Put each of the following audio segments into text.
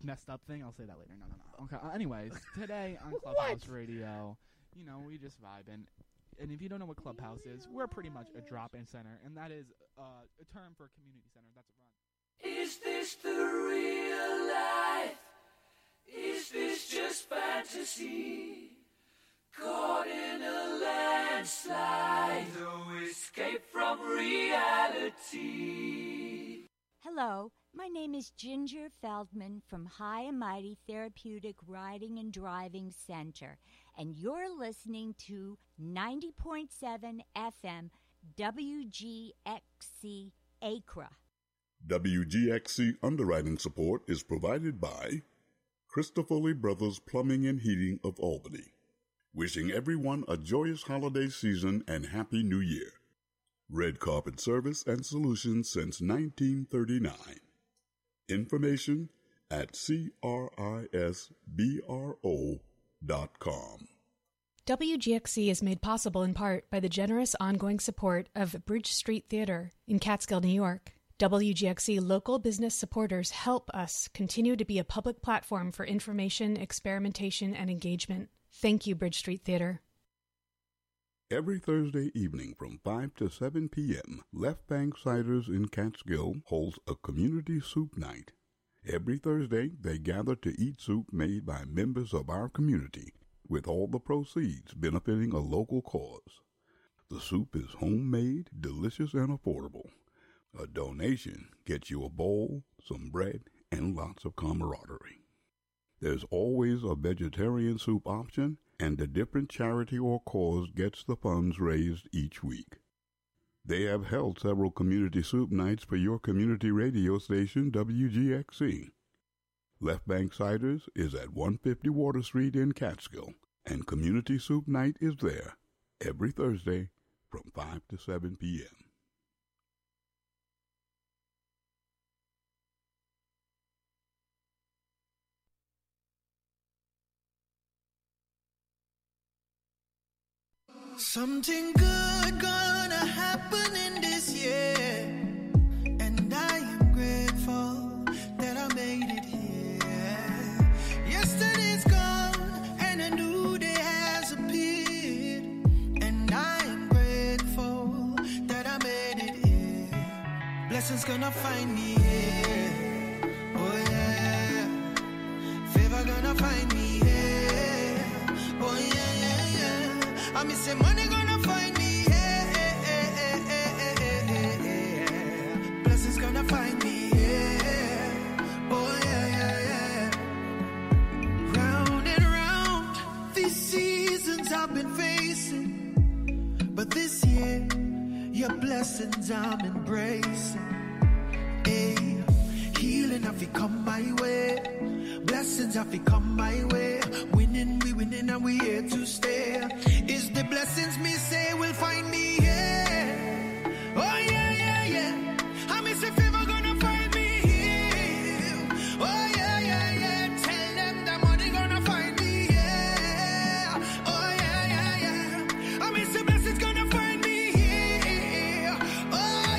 messed up thing. I'll say that later. No. Okay. Anyways, today on Clubhouse Radio, we just vibing. And if you don't know what Clubhouse is, we're pretty much a drop-in center, and that is a term for a community center. That's a run. Is this the real life? Is this just fantasy? Caught in a landslide, no escape from reality. Hello, my name is Ginger Feldman from High and Mighty Therapeutic Riding and Driving Center, and you're listening to 90.7 FM WGXC Acra. WGXC underwriting support is provided by Christopherly Brothers Plumbing and Heating of Albany. Wishing everyone a joyous holiday season and Happy New Year. Red Carpet Service and Solutions since 1939. Information at CRISBRO.com. WGXC is made possible in part by the generous ongoing support of Bridge Street Theater in Catskill, New York. WGXC local business supporters help us continue to be a public platform for information, experimentation, and engagement. Thank you, Bridge Street Theater. Every Thursday evening from 5 to 7 p.m., Left Bank Ciders in Catskill holds a community soup night. Every Thursday, they gather to eat soup made by members of our community, with all the proceeds benefiting a local cause. The soup is homemade, delicious, and affordable. A donation gets you a bowl, some bread, and lots of camaraderie. There's always a vegetarian soup option, and a different charity or cause gets the funds raised each week. They have held several community soup nights for your community radio station, WGXC. Left Bank Ciders is at 150 Water Street in Catskill, and Community Soup Night is there every Thursday from 5 to 7 p.m. Something good gonna happen in this year, and I am grateful that I made it here. Yesterday's gone and a new day has appeared, and I am grateful that I made it here. Blessings gonna find me here, oh yeah. Favor gonna find me here, oh yeah. I mean, say money gonna find me, blessings gonna find me, oh yeah. Round and round, these seasons I've been facing, but this year, your blessings I'm embracing. Hey, healing have to come my way, blessings have to come my way. Winning, we winning, and we here to stay. Is the blessings me say will find me here? Oh yeah. I miss a favor gonna find me here. Oh yeah. Tell them the money gonna find me here. Oh yeah. I miss a blessings gonna find me here. Oh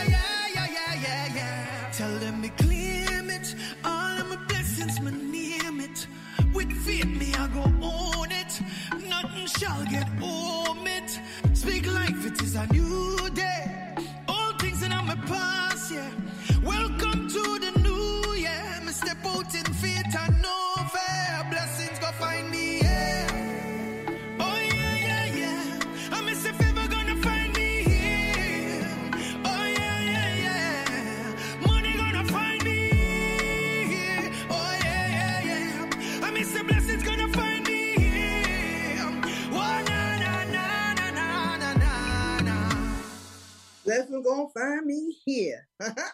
yeah. Tell them me claim it. All of my blessings, my name it. With faith, me I go own it. Nothing shall get home it. Speak life, it is a new day. All things in my past, yeah. Welcome to the new year. Me step out in faith and no fear. Blessings go find me, yeah. Oh yeah. I miss a favor gonna find me here. Oh yeah. Money gonna find me here. Oh yeah. I miss the blessings gonna find me. Blessings gonna find me here.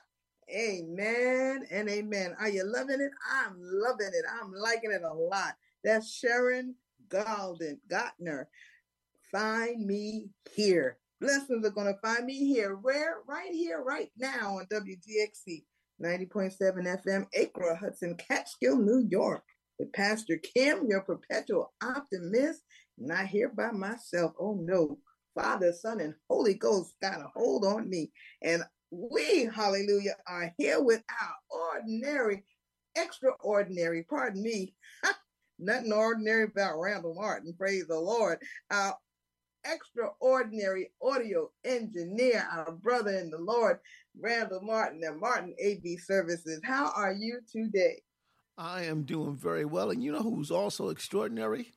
Amen and amen. Are you loving it? I'm loving it. I'm liking it a lot. That's Sharon Gottner. Find me here. Blessings are gonna find me here. Where? Right here, right now on WGXC 90.7 FM, Acra, Hudson, Catskill, New York. With Pastor Kim, your perpetual optimist. Not here by myself. Oh no. Father, Son, and Holy Ghost got a hold on me. And we, hallelujah, are here with our ordinary extraordinary, pardon me, nothing ordinary about Randall Martin, praise the Lord, our extraordinary audio engineer, our brother in the Lord, Randall Martin at Martin AV Services. How are you today? I am doing very well. And you know who's also extraordinary?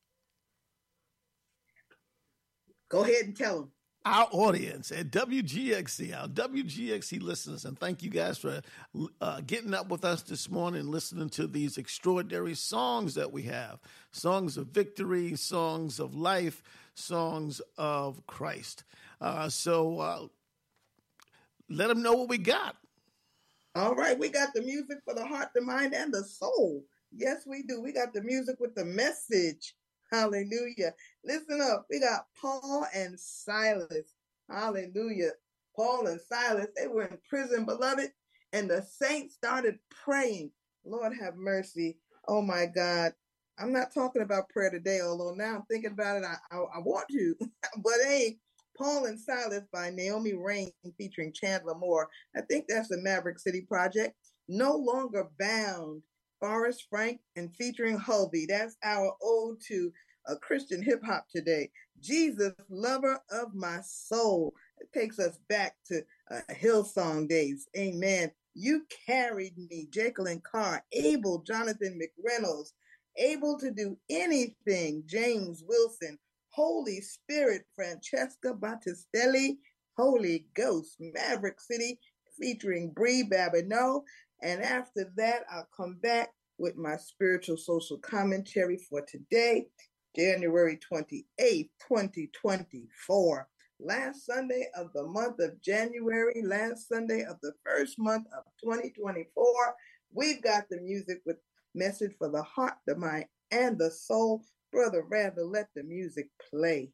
Go ahead and tell them. Our audience at WGXC, our WGXC listeners, and thank you guys for getting up with us this morning and listening to these extraordinary songs that we have. Songs of victory, songs of life, songs of Christ. So let them know what we got. All right, we got the music for the heart, the mind, and the soul. Yes, we do. We got the music with the message. Hallelujah. Listen up. We got Paul and Silas. Hallelujah. Paul and Silas, they were in prison, beloved, and the saints started praying. Lord have mercy. Oh, my God. I'm not talking about prayer today, although now I'm thinking about it. I want to. But hey, Paul and Silas by Naomi Rain featuring Chandler Moore. I think that's the Maverick City Project. No Longer Bound. Forrest Frank and featuring Hulby. That's our ode to Christian hip hop today. Jesus, Lover of My Soul. It takes us back to Hillsong days. Amen. You Carried Me. Jacqueline Carr. Able, Jonathan McReynolds. Able to Do Anything. James Wilson. Holy Spirit. Francesca Battistelli. Holy Ghost. Maverick City featuring Bree Babineau. And after that, I'll come back with my spiritual social commentary for today, January 28th, 2024. Last Sunday of the month of January, last Sunday of the first month of 2024. We've got the music with message for the heart, the mind, and the soul. Brother Randall, let the music play.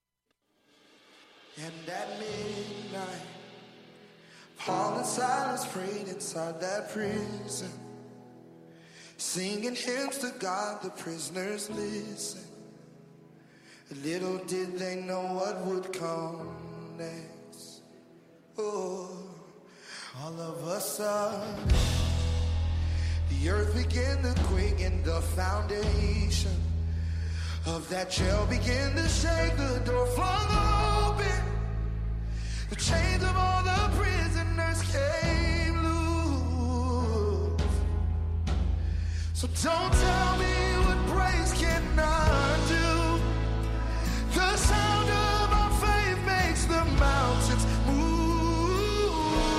And at midnight, Paul and Silas prayed inside that prison, singing hymns to God, the prisoners listened. Little did they know what would come next. Oh, all of a sudden, the earth began to quake and the foundation of that jail began to shake. The door flung open. The chains of all the prisoners came loose. So don't tell me what praise cannot do. The sound of our faith makes the mountains move.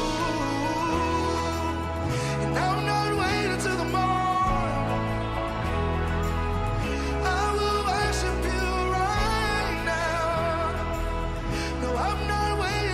And I'm not waiting till the morning. I will worship you right now. No, I'm not.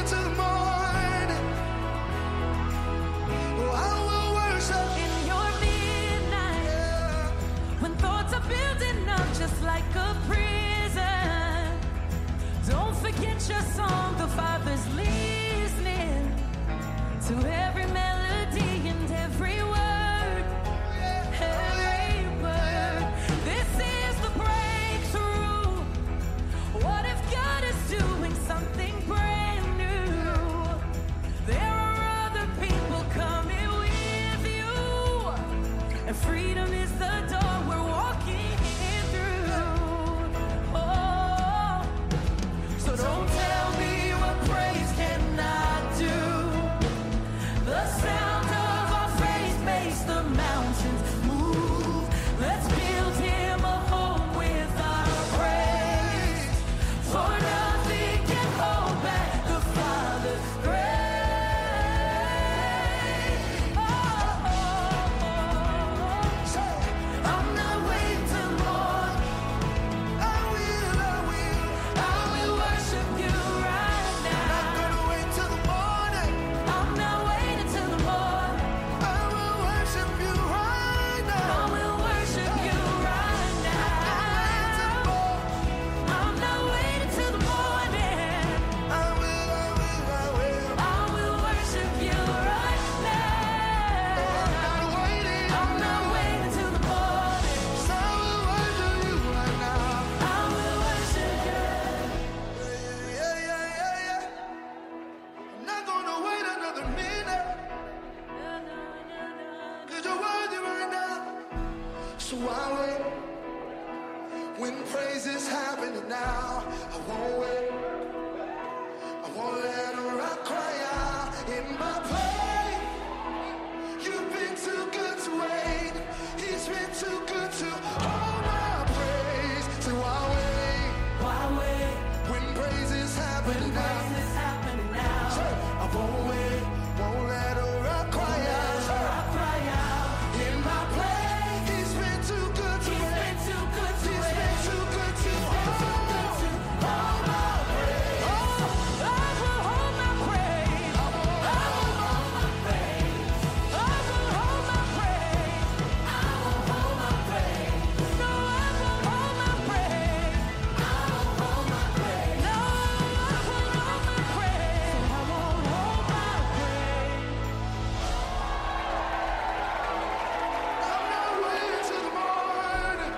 Just like a prison, don't forget your song. The Father's listening to every melody and every word, every word. This is the breakthrough. What if God is doing something brand new? There are other people coming with you, and freedom is the door we're walking. Don't tell me what praise cannot do. The sound of our praise makes the mountains move. Let's build him a home with our praise. For nothing can hold back the Father's grace. Oh, oh, oh. So I wait. When praise is happening now, I won't wait. I won't let a rock cry out in my pain. You've been too good to wait. He's been too good to hold my praise. So I wait. Why wait? When praise is happening now, I won't wait. Won't let a rock cry out. In my pain, he's been too good to wait. He's been too good to hold my praise. I will hold my praise. I will hold my praise. I will hold my praise. I will hold my praise. No, I will hold my praise. I will hold my praise. No, I will hold my praise. I won't hold my praise. I'm not waiting till the morning.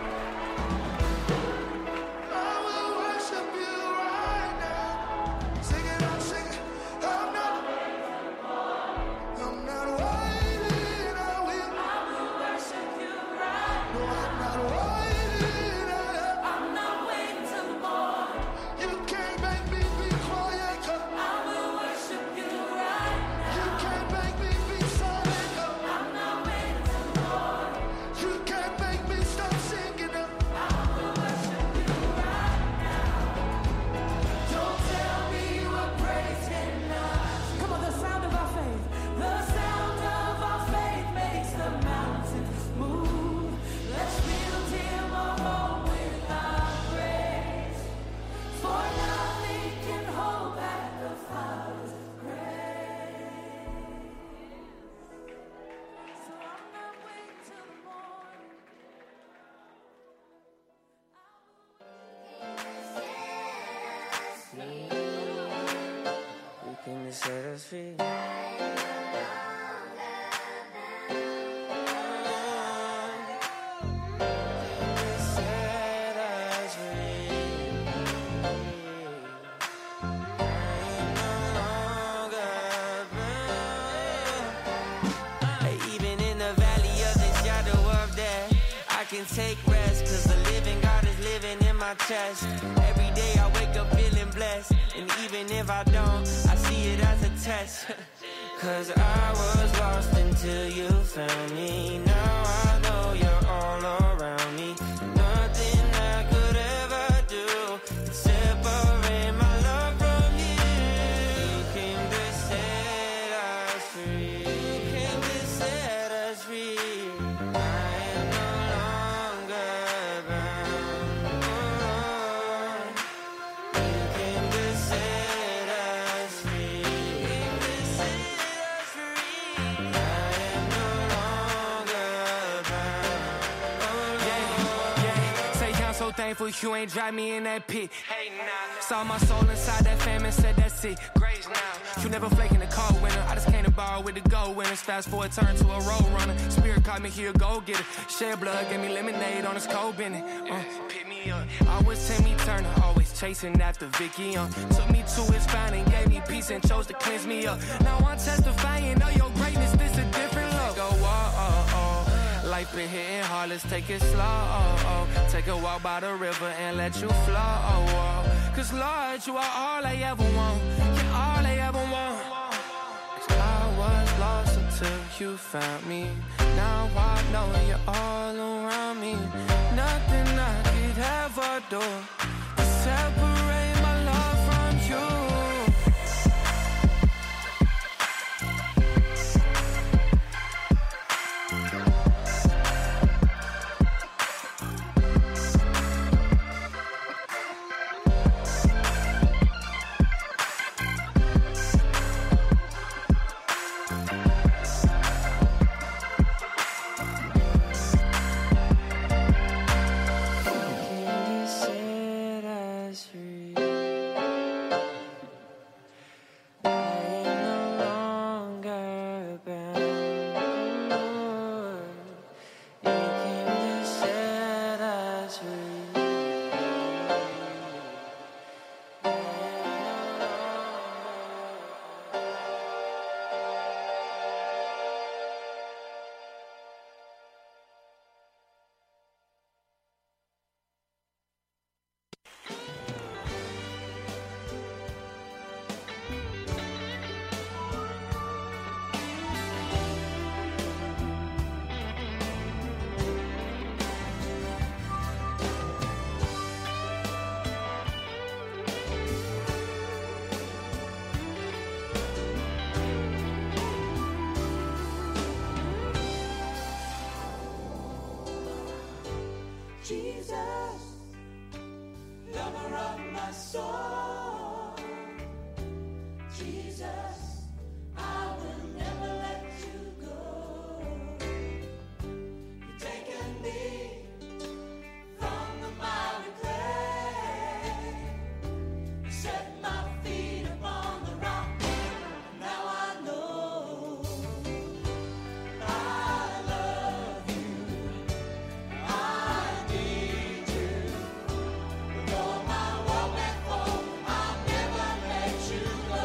I will worship you right now. Sing it out, sing it. I'm not waiting. I will. Worship you right. No, I'm not waiting. I'm not waiting till the morning. You can't make me be quiet, 'cause I will worship you right. you can't make me be silent, 'cause I'm not waiting till the morning. you can't make me stop singing. I will worship you right now. Don't tell me what praise cannot. Come on, the sound of our faith. The sound of our faith makes the mountains move. Let's build him a home with our praise. For nothing can hold back the Father's grace. So I'm not waiting till the morning. You came to set us free. Set us free. Even in the valley of the shadow of death, I can take rest, 'cause the living God is living in my chest. Every day I wake up feeling blessed, and even if I don't, I see it as a test. 'Cause I was lost until you found me. Now I know you're all around me. Nothing I could ever do could separate my love from you. You came to set us free. You came to set us free. I am no longer bound. You came to set us free. You came to set us free. I am no longer bound. Yeah. Say I'm so thankful you ain't drive me in that pit. Hey, nah. Saw my soul inside that famine, said that's it. Grace now. You never flake in the cold winter. I just came to borrow with the gold winners. Fast forward, turn to a road runner. Spirit caught me here, go get it. Shed blood, gave me lemonade on this cold bennett. Pick me up. Always Timmy Turner, always chasing after Vicky. Took me to his fountain and gave me peace and chose to cleanse me up. Now I'm testifying of your greatness. This a different love. Go, life been hitting hard, let's take it slow. Take a walk by the river and let you flow. 'Cause Lord, you are all I ever want. You're all I ever want. 'Cause I was lost until you found me. Now I know you're all around me. Nothing I could ever do to separate my love from you. You came to set us free. Jesus, lover of my soul. Jesus, I will never let you go. You've taken me from the miry clay. You set my feet upon the rock. Now I know I love you. I need you. With all my world before, I'll never let you go.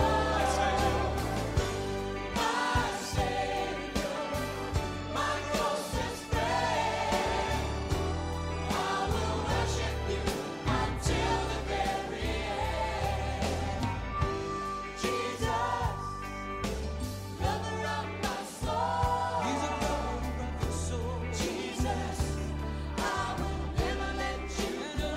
My Savior, my closest friend, I will worship you until the very end. Jesus, lover of my soul. He's a lover of my soul. Jesus, I will never let you go.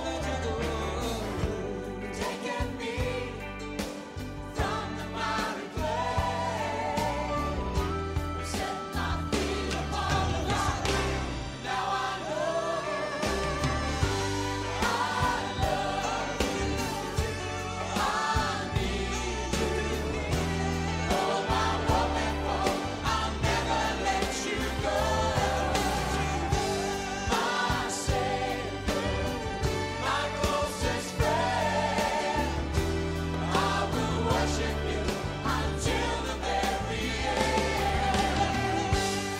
You've taken me from the miry clay. You set my feet upon the rock. Now I know I love you. I need you. All my world before, I'll never let you go. My Savior, my closest friend, I will worship you until the very end.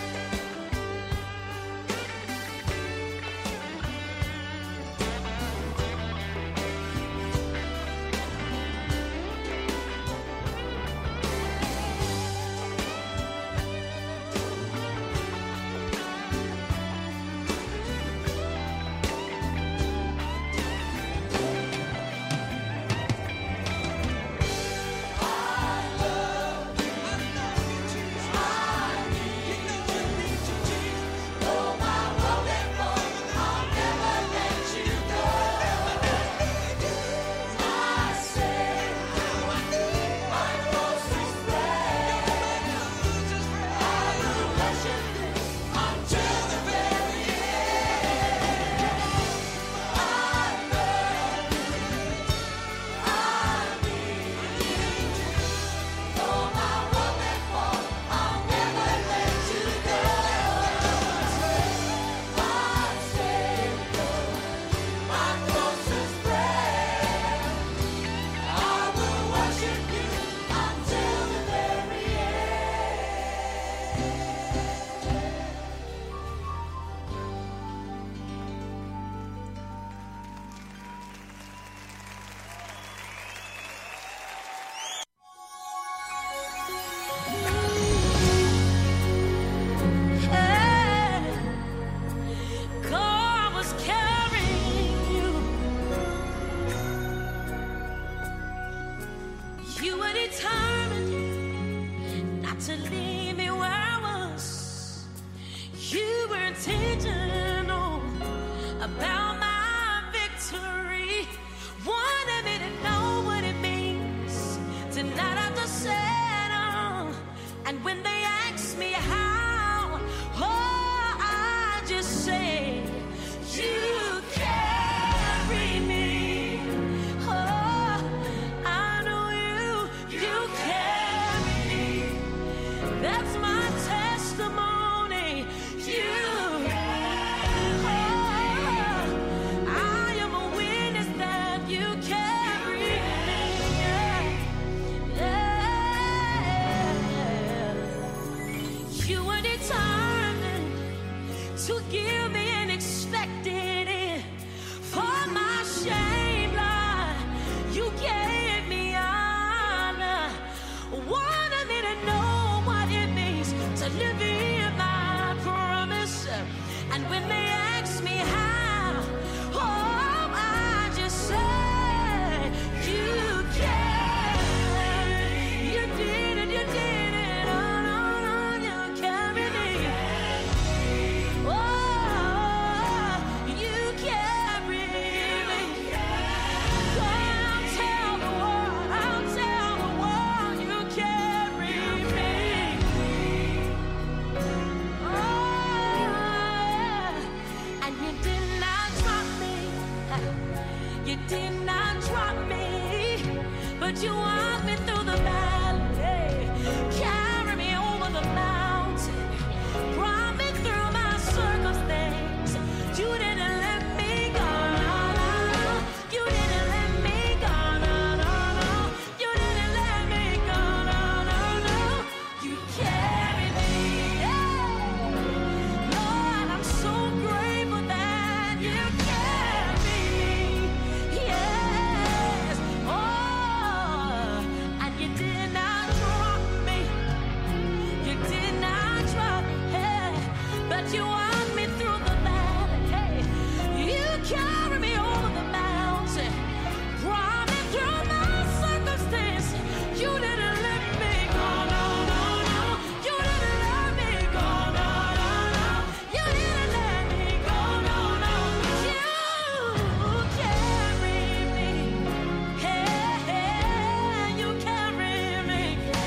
All my world before, I'll never let you go. My Savior, my closest friend, I will worship you until the very end. I love you. I need you. All my world before, I'll never let you go. My Savior, my closest friend, I will worship you until the very Hey, God was carrying you. You were determined not to leave me where I was. You were intentional about my victory. Wanted me to know what it means to not have to settle. And when they ask me how, oh, I just say, you carry me. Oh, I know you carry me. That's my testimony. You I am a witness that you carry me. You were determined to give me an expected end. For my shame, Lord, you gave me honor. Wanted me to know what it means to live in my promise. And when they ask me how, oh, I just say, you carry. You did it, you did it. Oh, no, no, you carry me. Oh, but you walk me through the valley, carry me over the mountain, brought me through my circumstance. You didn't let me go, no, no, no. You didn't let me go, no, no, no. You didn't let me go, no, no, no. You carried me, yeah. Lord, I'm so grateful that you carried me, yes. Oh, and you did not drop me. You did not drop me, hey. But you walked me through the valley, hey. You carried me over the mountain, brought me through my circumstance. You didn't let me go, no, no, no. You didn't let me go, no, no, no. You didn't let me go, no, no. You carried me, hey, hey. You carried me.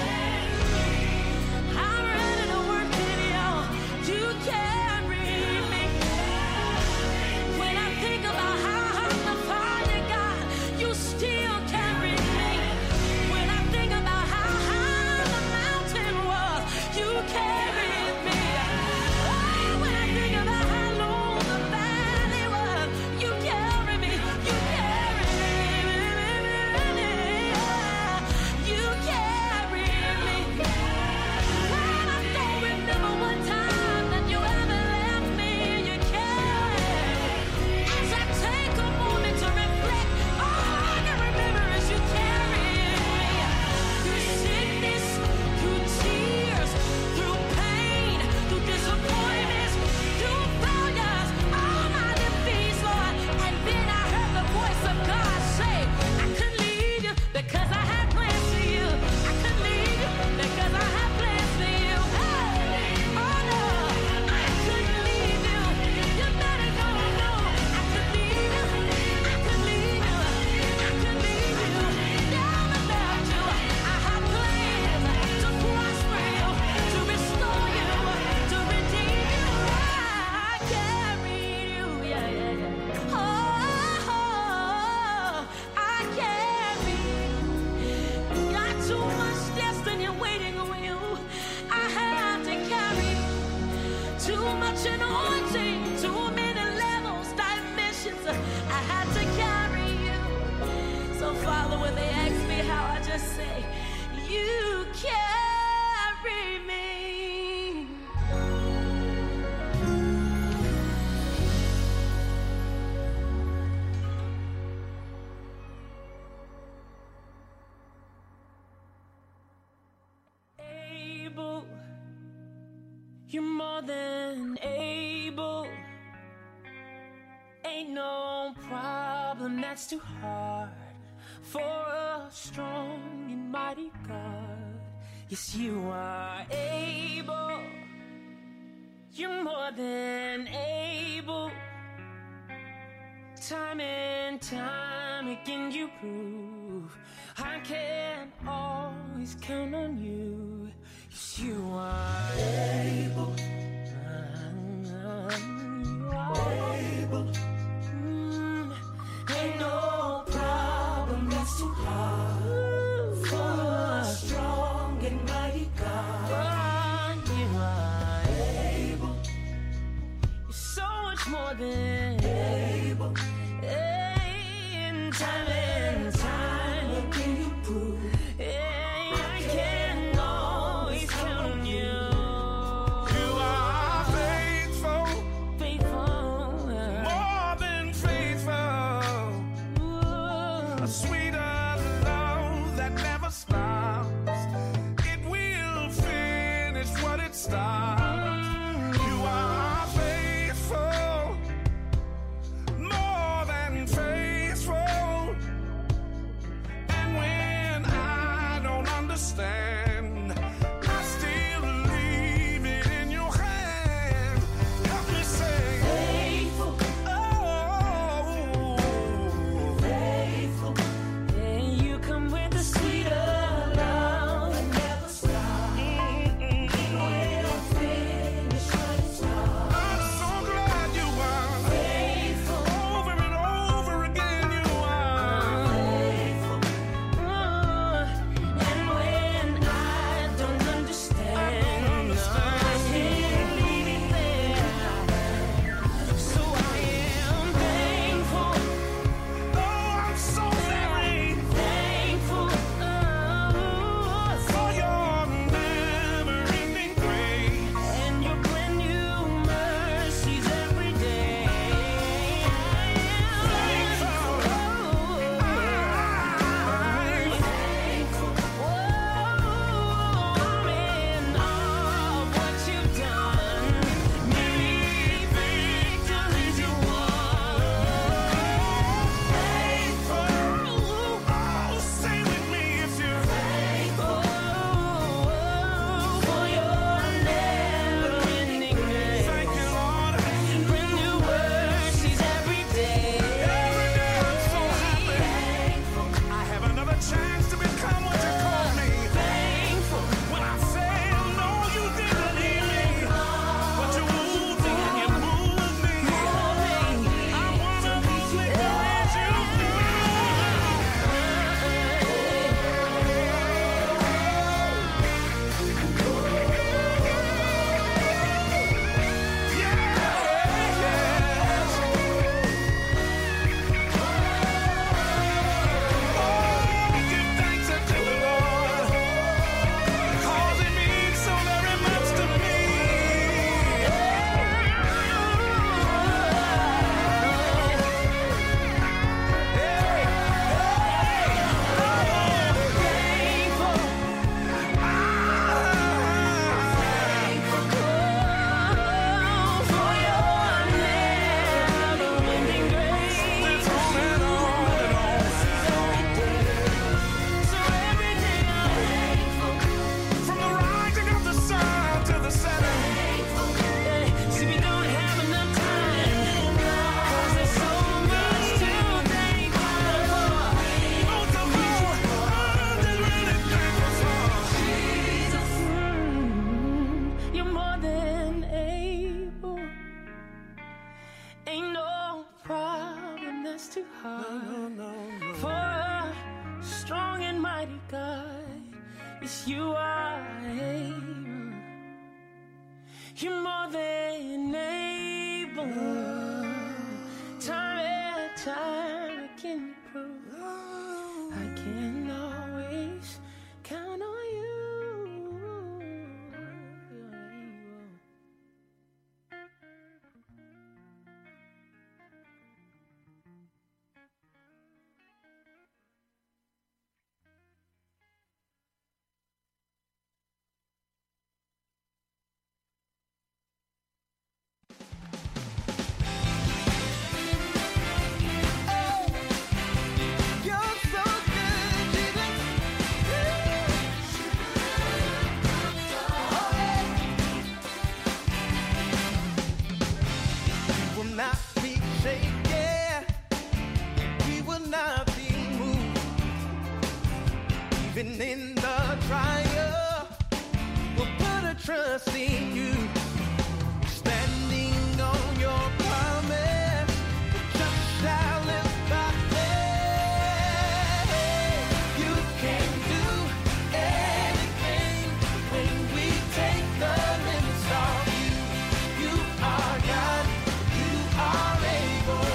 I'm ready to work it out. You carried me. When I think about how hard the fire got, you still carried me. When I think about how high the mountain was, you carried me. Oh, when I think about how low the valley was, you carried me. You carried me. You carried me. When I don't remember one time that you ever left me, you carried. As I take a moment to reflect, all I can remember is you carried me. Through sickness, through tears, through pain, through disappointments, through failures, all my defeats, Lord. And then I heard the voice of God say, I couldn't leave you because I had plans for you. I couldn't leave you because I had plans for you. Hey, oh no, I couldn't leave you. You better go know. I couldn't leave you. I couldn't leave you. I couldn't leave you. Down without you. I had plans to prosper you, to restore you, to redeem you. I carried you, yeah, yeah, yeah. Oh, I carried. Got too much destiny waiting on you. I had to carry too much anointing, too many levels, dimensions. I had to carry you. So, Father, when they ask me how, I just say, you carry me. Able, you're more than able. Ain't no problem that's too hard for a strong and mighty God. Yes, you are able. You're more than able. Time and time again you prove I can always count on you. Yes, you are able. You are able. Ain't no problem that's too hard for a strong and mighty God. You are able. You're so much more than able. And time again you prove I can always count on you. You are faithful, Faithful, more than faithful. A sweeter love that never stops. It will finish what it starts. You are faithful, more than faithful. that's too hard. For a strong and mighty God, yes, you are able. You're more than able. Time after time, I can prove I can always count on you. Not be shaken, we will not be moved. Even in the trial, we'll put our trust in you. Standing on your promise, just shall live by faith. You can do anything when we take the limits off you. You are God. Are able.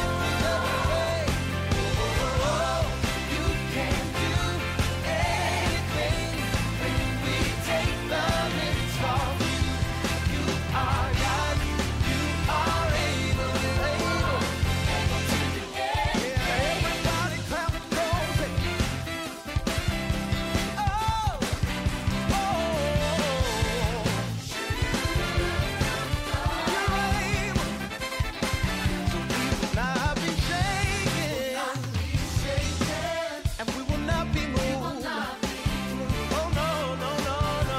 You can do anything when we take the limits off you. You are God. You are able. Able to do anything. Everybody clap and go. Oh, oh, not be shaken, and we will not be moved. Oh no, no, no, no.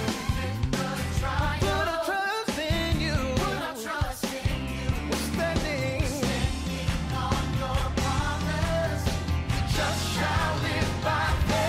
Put our trust in you. We're standing on your promise. We just shall live by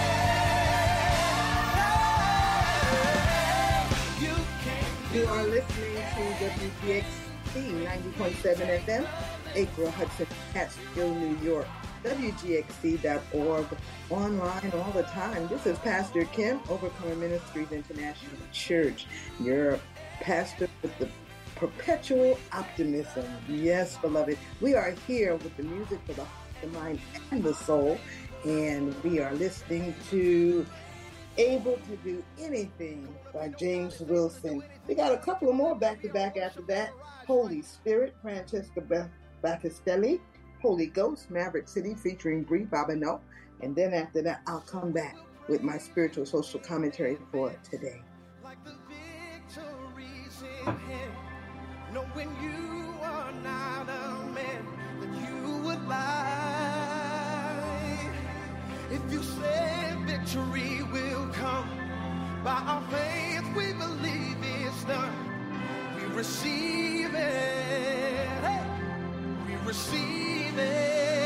faith. You can. You are listening to WGXC 90.7 FM, Acre Hudson, Catskill, New York. WGXC.org, online all the time. This is Pastor Kim, Overcomer Ministries International Church, your pastor with the perpetual optimism. Yes, beloved. We are here with the music for the heart, the mind, and the soul, and we are listening to Able to Do Anything by James Wilson. We got a couple of more back-to-back after that. Holy Spirit, Francesca Battistelli. Holy Ghost, Maverick City featuring Brie Bobineau. And then after that, I'll come back with my spiritual social commentary for today. Like the victories in him, knowing you are not a man that you would lie. If you say victory will come, by our faith we believe it's done. We receive it. Hey! We receive it.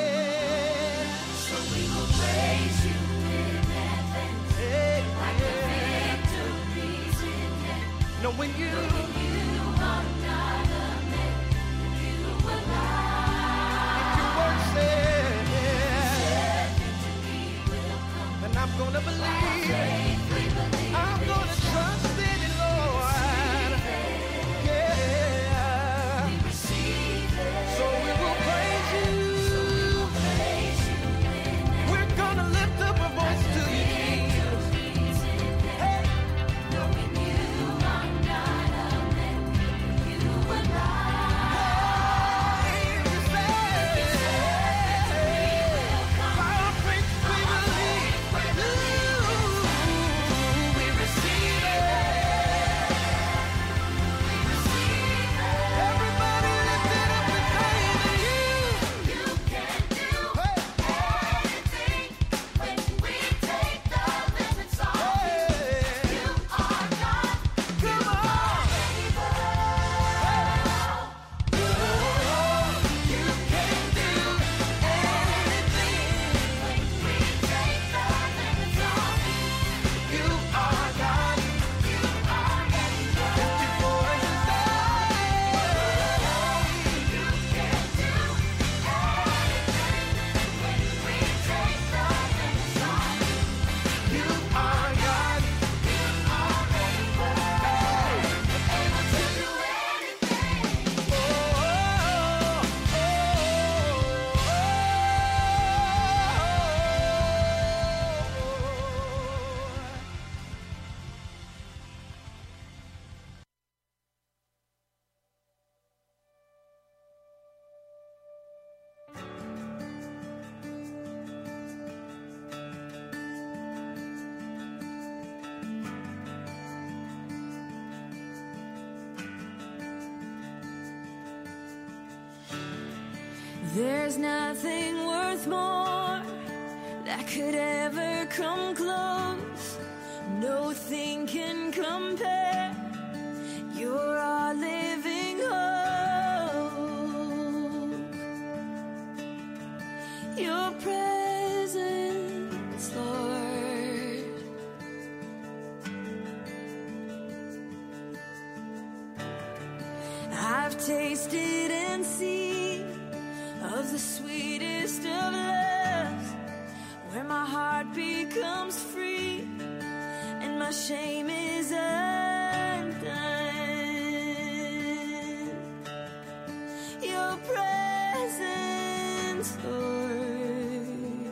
So we will praise you in advance, Hey, like the victories in heaven. knowing you You are not a man, you will lie. if your word says, Victory will come. then I'm gonna believe. Faith we believe. I'm gonna trust in it, Lord. Yeah. We receive it. So we will praise There's nothing worth more that could ever come close. Nothing can compare. You're our living hope. Your presence, Lord. I've tasted and seen of the sweetest of loves, where my heart becomes free and my shame is undone. Your presence, Lord.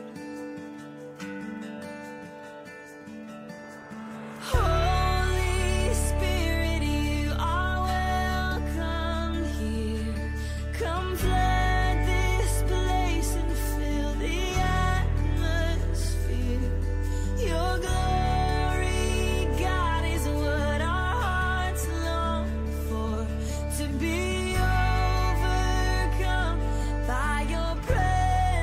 Holy Spirit, you are welcome here. Come flood this place and fill the atmosphere. Your glory, God, is what our hearts long for. To be overcome by your presence.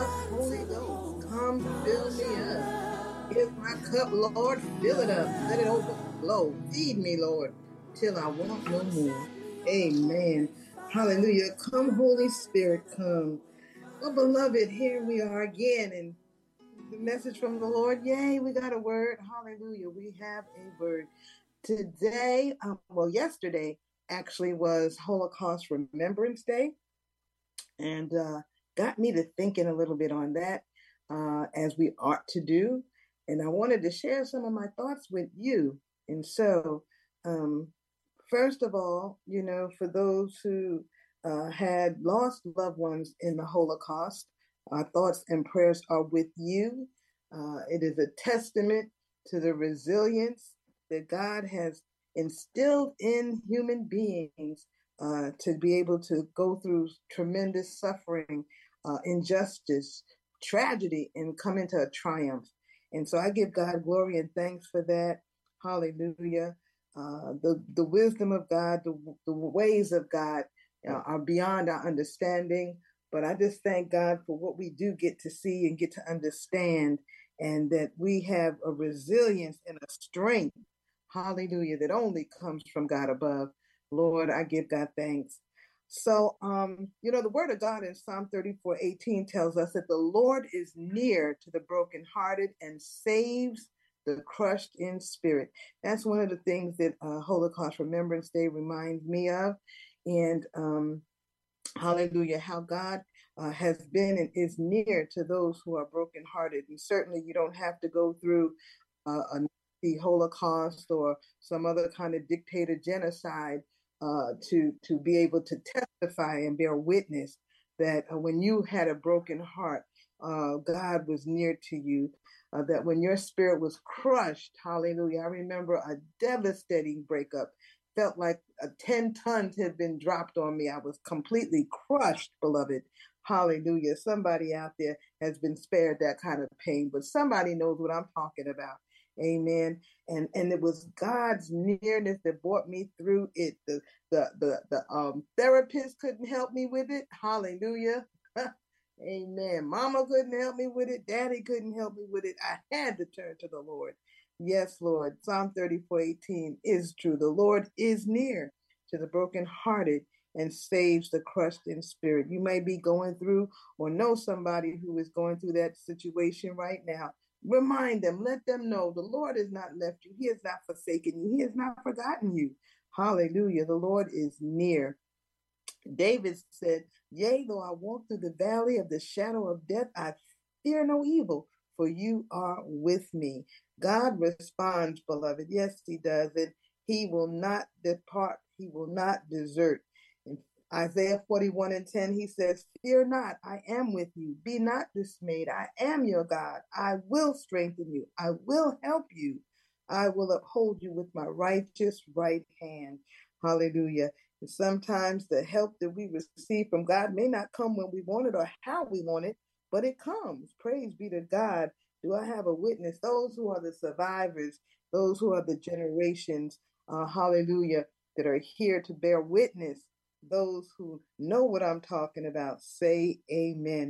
up, Holy Ghost. Come fill me up. Here's my cup, Lord. Fill it up. Let it overflow. Feed me, Lord, till I want no more. Amen. Hallelujah. Come, Holy Spirit, come. Oh, beloved, here we are again. And the message from the Lord, yay, we got a word. Hallelujah. We have a word. Today, yesterday actually was Holocaust Remembrance Day. And got me to thinking a little bit on that, as we ought to do. And I wanted to share some of my thoughts with you. And so, first of all, for those who had lost loved ones in the Holocaust, our thoughts and prayers are with you. It is a testament to the resilience that God has instilled in human beings to be able to go through tremendous suffering, injustice, tragedy, and come into a triumph. And so I give God glory and thanks for that. Hallelujah. The wisdom of God, the ways of God are beyond our understanding. But I just thank God for what we do get to see and get to understand, and that we have a resilience and a strength, hallelujah, that only comes from God above. Lord, I give God thanks. So, the word of God in Psalm 34:18 tells us that the Lord is near to the brokenhearted and saves the crushed in spirit. That's one of the things that Holocaust Remembrance Day reminds me of. And hallelujah, how God has been and is near to those who are brokenhearted. And certainly you don't have to go through the Holocaust or some other kind of dictator genocide to be able to testify and bear witness that when you had a broken heart, God was near to you, that when your spirit was crushed, hallelujah. I remember a devastating breakup. Felt like 10 tons had been dropped on me. I was completely crushed, beloved. Hallelujah. Somebody out there has been spared that kind of pain, but somebody knows what I'm talking about. Amen. And it was God's nearness that brought me through it. The therapist couldn't help me with it. Hallelujah. Amen. Mama couldn't help me with it. Daddy couldn't help me with it. I had to turn to the Lord. Yes, Lord. Psalm 34:18 is true. The Lord is near to the brokenhearted and saves the crushed in spirit. You may be going through or know somebody who is going through that situation right now. Remind them, let them know the Lord has not left you. He has not forsaken you. He has not forgotten you. Hallelujah. The Lord is near. David said, yea, though I walk through the valley of the shadow of death, I fear no evil, for you are with me. God responds, beloved. Yes, he does. And he will not depart. He will not desert. In Isaiah 41:10, he says, fear not, I am with you. Be not dismayed. I am your God. I will strengthen you. I will help you. I will uphold you with my righteous right hand. Hallelujah. And sometimes the help that we receive from God may not come when we want it or how we want it, but it comes. Praise be to God. Do I have a witness? Those who are the survivors, those who are the generations, hallelujah, that are here to bear witness, those who know what I'm talking about, say amen.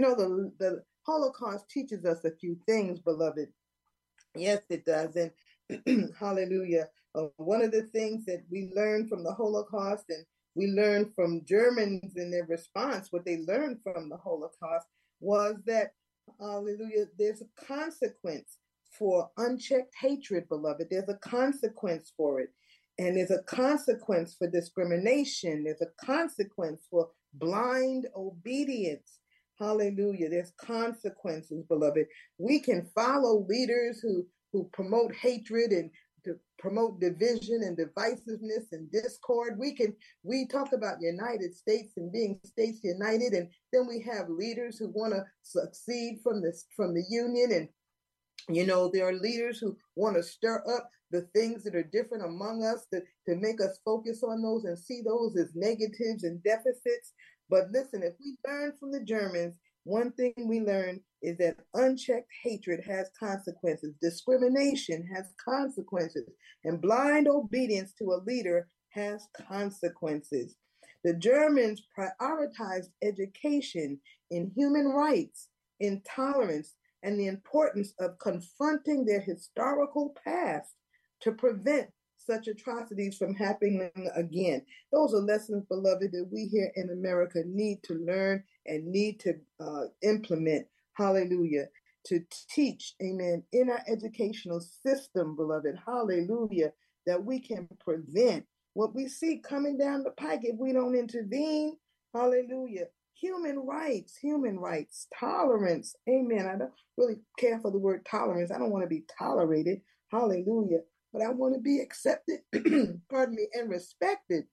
The Holocaust teaches us a few things, beloved. Yes, it does. And hallelujah. One of the things that we learned from the Holocaust, and we learned from Germans in their response, what they learned from the Holocaust was that, hallelujah, there's a consequence for unchecked hatred, beloved. There's a consequence for it. And there's a consequence for discrimination. There's a consequence for blind obedience. Hallelujah. There's consequences, beloved. We can follow leaders who promote hatred and to promote division and divisiveness and discord. We talk about United States and being states united, and then we have leaders who want to succeed from the union. And there are leaders who want to stir up the things that are different among us to make us focus on those and see those as negatives and deficits. But listen, if we learn from the Germans, one thing we learn is that unchecked hatred has consequences. Discrimination has consequences. And blind obedience to a leader has consequences. The Germans prioritized education in human rights intolerance, and the importance of confronting their historical past to prevent such atrocities from happening again. Those are lessons, beloved, that we here in America need to learn and need to implement. Hallelujah. To teach, amen, in our educational system, beloved, hallelujah, that we can prevent what we see coming down the pike if we don't intervene. Hallelujah. Human rights, tolerance. Amen. I don't really care for the word tolerance. I don't want to be tolerated. Hallelujah. But I want to be accepted, pardon me, and respected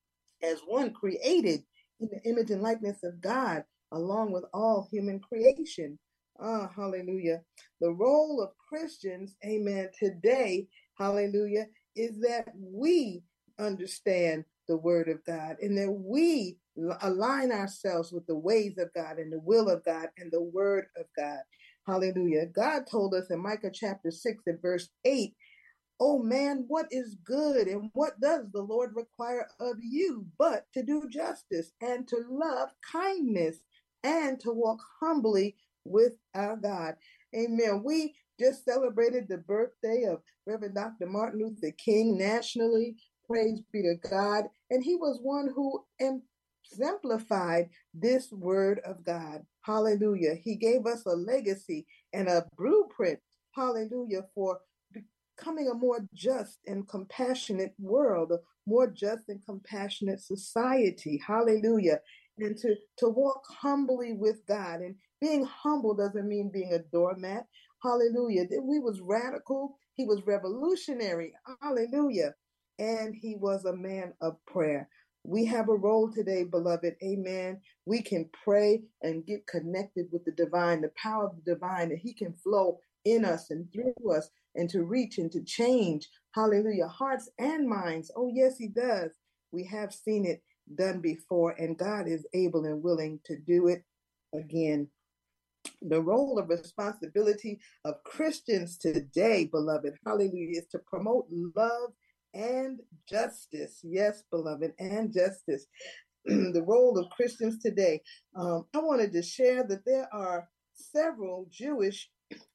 as one created in the image and likeness of God, along with all human creation. Hallelujah. The role of Christians, amen, today, hallelujah, is that we understand the word of God and that we align ourselves with the ways of God and the will of God and the word of God. Hallelujah. God told us in Micah chapter 6 and verse 8, "Oh man, what is good and what does the Lord require of you but to do justice and to love kindness and to walk humbly with our God." Amen. We just celebrated the birthday of Reverend Dr. Martin Luther King nationally. Praise be to God. And he was one who exemplified this word of God. Hallelujah. He gave us a legacy and a blueprint. Hallelujah. For becoming a more just and compassionate world, a more just and compassionate society. Hallelujah. And to walk humbly with God. And being humble doesn't mean being a doormat. Hallelujah. He was radical. He was revolutionary. Hallelujah. And he was a man of prayer. We have a role today, beloved. Amen. We can pray and get connected with the divine, the power of the divine, that he can flow in us and through us and to reach and to change. Hallelujah. Hearts and minds. Oh, yes, he does. We have seen it done before, and God is able and willing to do it again. The role of responsibility of Christians today, beloved, hallelujah, is to promote love and justice. Yes, beloved, and justice. The role of Christians today. I wanted to share that there are several Jewish,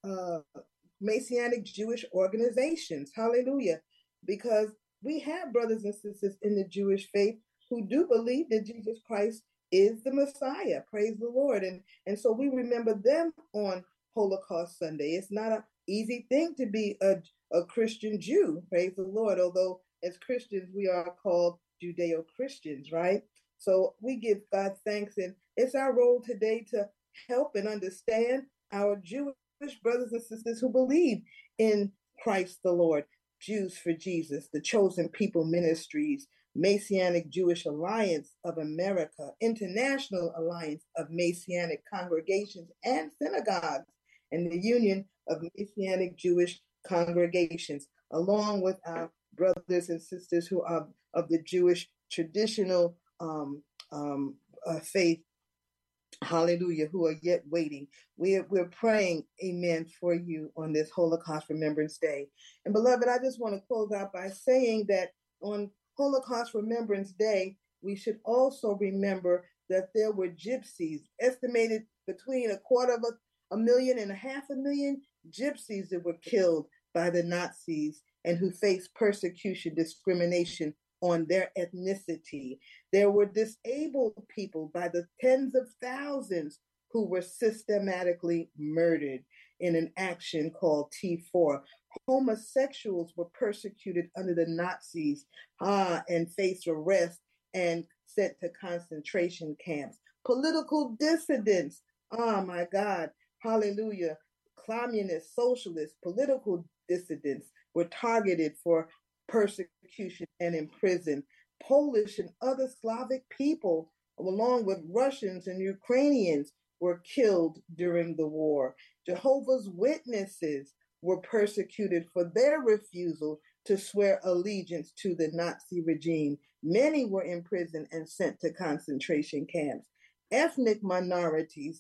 Messianic Jewish organizations. Hallelujah. Because we have brothers and sisters in the Jewish faith who do believe that Jesus Christ is the Messiah. Praise the Lord. And so we remember them on Holocaust Sunday. It's not an easy thing to be a Christian Jew. Praise the Lord. Although as Christians, we are called Judeo-Christians, right? So we give God thanks. And it's our role today to help and understand our Jewish brothers and sisters who believe in Christ the Lord. Jews for Jesus, the Chosen People Ministries, Messianic Jewish Alliance of America, International Alliance of Messianic Congregations and Synagogues, and the Union of Messianic Jewish Congregations, along with our brothers and sisters who are of the Jewish traditional faith, hallelujah, who are yet waiting. We're praying, amen, for you on this Holocaust Remembrance Day. And beloved, I just want to close out by saying that on Holocaust Remembrance Day, we should also remember that there were gypsies, estimated between 250,000 and 500,000 gypsies that were killed by the Nazis and who faced persecution, discrimination on their ethnicity. There were disabled people by the tens of thousands who were systematically murdered in an action called T4. Homosexuals were persecuted under the Nazis and faced arrest and sent to concentration camps. Political dissidents, oh my God, hallelujah, communist, socialist, political dissidents were targeted for persecution and imprisoned. Polish and other Slavic people, along with Russians and Ukrainians, were killed during the war. Jehovah's Witnesses were persecuted for their refusal to swear allegiance to the Nazi regime. Many were imprisoned and sent to concentration camps. Ethnic minorities,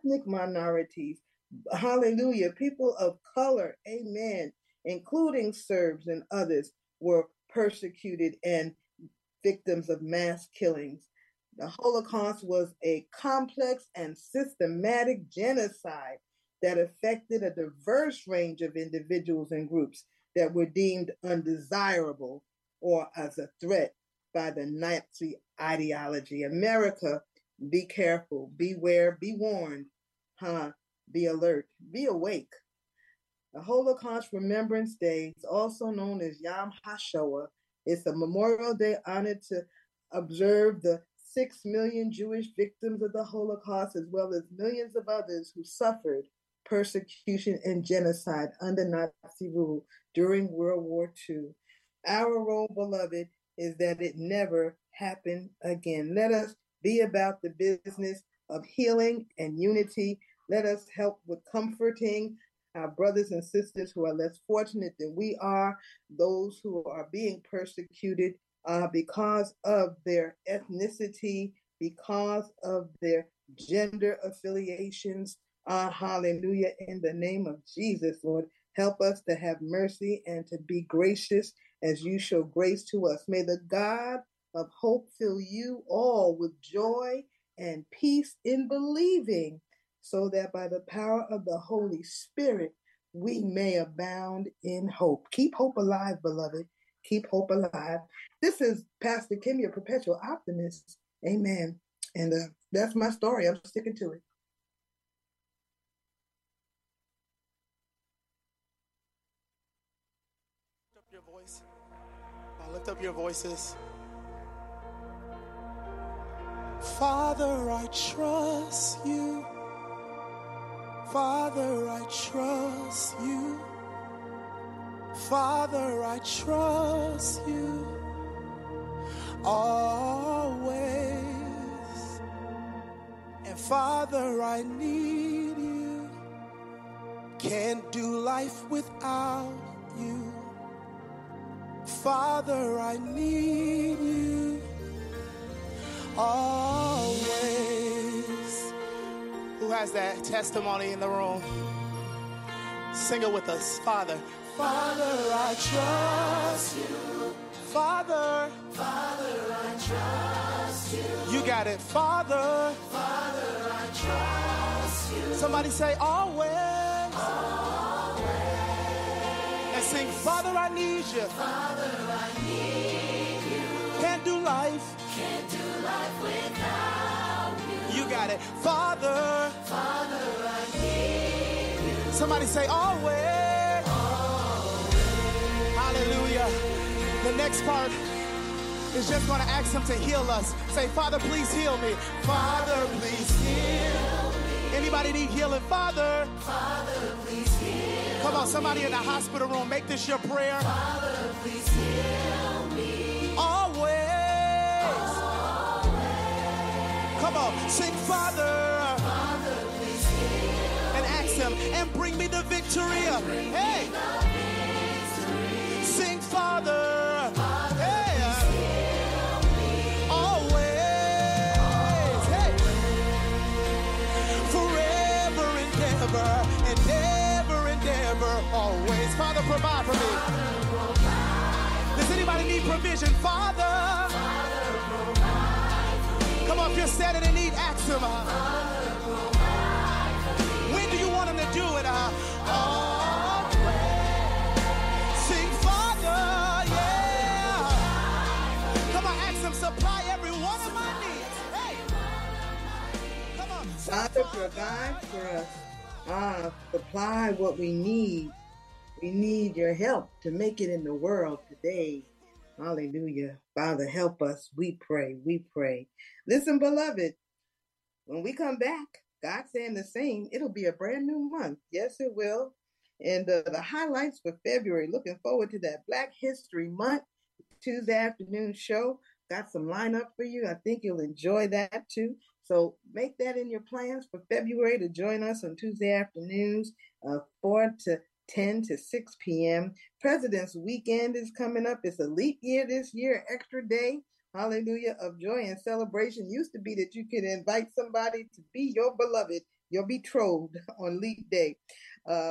hallelujah, people of color, amen, including Serbs and others, were persecuted and victims of mass killings. The Holocaust was a complex and systematic genocide that affected a diverse range of individuals and groups that were deemed undesirable or as a threat by the Nazi ideology. America, be careful, beware, be warned, be alert, be awake. The Holocaust Remembrance Day is also known as Yom HaShoah. It's a Memorial Day honored to observe the 6 million Jewish victims of the Holocaust, as well as millions of others who suffered persecution and genocide under Nazi rule during World War II. Our role, beloved, is that it never happen again. Let us be about the business of healing and unity. Let us help with comforting our brothers and sisters who are less fortunate than we are, those who are being persecuted because of their ethnicity, because of their gender affiliations. Hallelujah. In the name of Jesus, Lord, help us to have mercy and to be gracious as you show grace to us. May the God of hope fill you all with joy and peace in believing, so that by the power of the Holy Spirit, we may abound in hope. Keep hope alive, beloved. Keep hope alive. This is Pastor Kim, your perpetual optimist. Amen. And that's my story. I'm sticking to it. Lift up your voice. Lift up your voices. Father, I trust you. Father, I trust you. Father, I trust you always. And Father, I need you. Can't do life without you. Father, I need you always. Who has that testimony in the room? Sing it with us. Father, Father, I trust you. Father, Father, I trust you. You got it. Father, Father, I trust you. Somebody say always. Always. And sing, Father, I need you. Father, I need you. Can't do life without you. You got it. Father, Father, I need you. Somebody say always. Always. Hallelujah. The next part is just going to ask him to heal us. Say, Father, please heal me. Father, please heal me. Anybody need healing? Father, Father, please heal. Come on, somebody in the hospital room, make this your prayer. Father, please heal me. Always. Come on, sing Father. Father, please heal. And ask him, and bring me the victory. Hey. Sing Father. Hey. Always. Hey. Forever and ever, always. Father, provide for me. Does anybody need provision? Father. Come on, if you're standing in need, ask him. When do you want him to do it? Sing Father, yeah. Come on, ask him, supply every one of my needs. Hey. Come on. Father, provide for us. Supply what we need. We need your help to make it in the world today. Hallelujah. Father, help us. We pray. We pray. Listen, beloved, when we come back, God's saying the same. It'll be a brand new month. Yes, it will. And the highlights for February, looking forward to that Black History Month Tuesday afternoon show. Got some lineup for you. I think you'll enjoy that too. So make that in your plans for February to join us on Tuesday afternoons, 4 to 10 to 6 p.m. President's Weekend is coming up. It's a leap year this year, extra day, hallelujah, of joy and celebration. Used to be that you could invite somebody to be your beloved, your betrothed on leap day.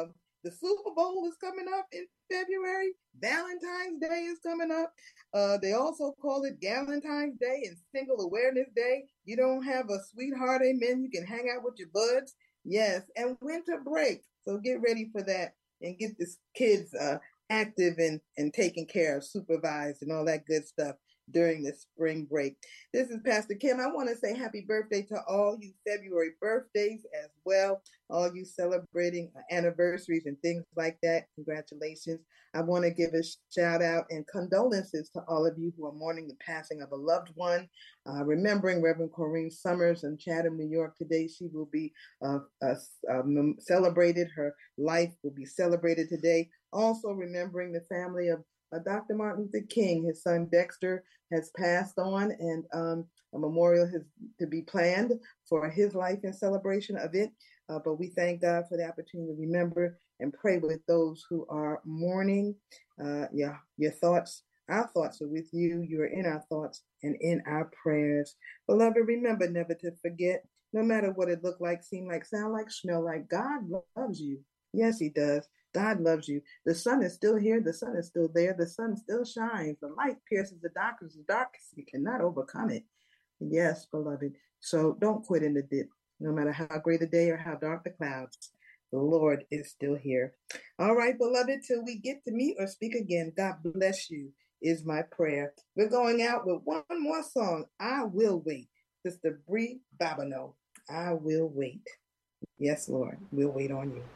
The Super Bowl is coming up in February. Valentine's Day is coming up. They also call it Galentine's Day and Single Awareness Day. You don't have a sweetheart, amen. You can hang out with your buds. Yes, and winter break. So get ready for that and get the kids active and taken care of, supervised, and all that good stuff during the spring break. This is Pastor Kim. I want to say happy birthday to all you February birthdays as well, all you celebrating anniversaries and things like that. Congratulations. I want to give a shout out and condolences to all of you who are mourning the passing of a loved one. Remembering Reverend Corrine Summers in Chatham, New York today. She will be celebrated. Her life will be celebrated today. Also remembering the family of Dr. Martin Luther King. His son Dexter has passed on, and a memorial has to be planned for his life in celebration of it. But we thank God for the opportunity to remember and pray with those who are mourning. Your thoughts, our thoughts are with you. You are in our thoughts and in our prayers. Beloved, remember never to forget, no matter what it look like, seem like, sound like, smell like, God loves you. Yes, he does. God loves you. The sun is still here. The sun is still there. The sun still shines. The light pierces the darkness. The darkness, you cannot overcome it. Yes, beloved. So don't quit in the dip. No matter how great the day or how dark the clouds, the Lord is still here. All right, beloved, till we get to meet or speak again, God bless you is my prayer. We're going out with one more song, I Will Wait. Sister Bree Babineau, I Will Wait. Yes, Lord, we'll wait on you.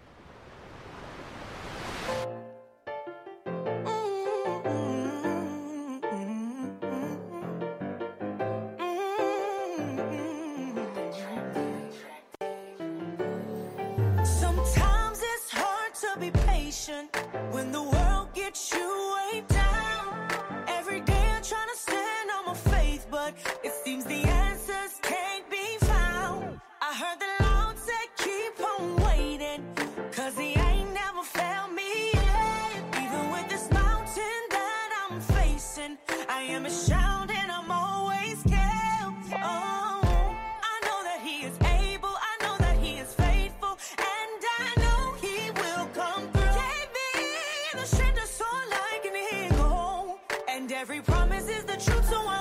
Sometimes it's hard to be patient when the world gets you way down. Every day I'm trying to stand on my faith, but it seems the answers can't be found. I heard the Lord say keep on waiting, 'cause he ain't never failed me yet. Even with this mountain that I'm facing, I am a shout and I'm always kept. Oh, I know that he is able, I know that he is faithful, and I know he will come through. Gave me the strength to soar like an eagle, and every promise is the truth, so I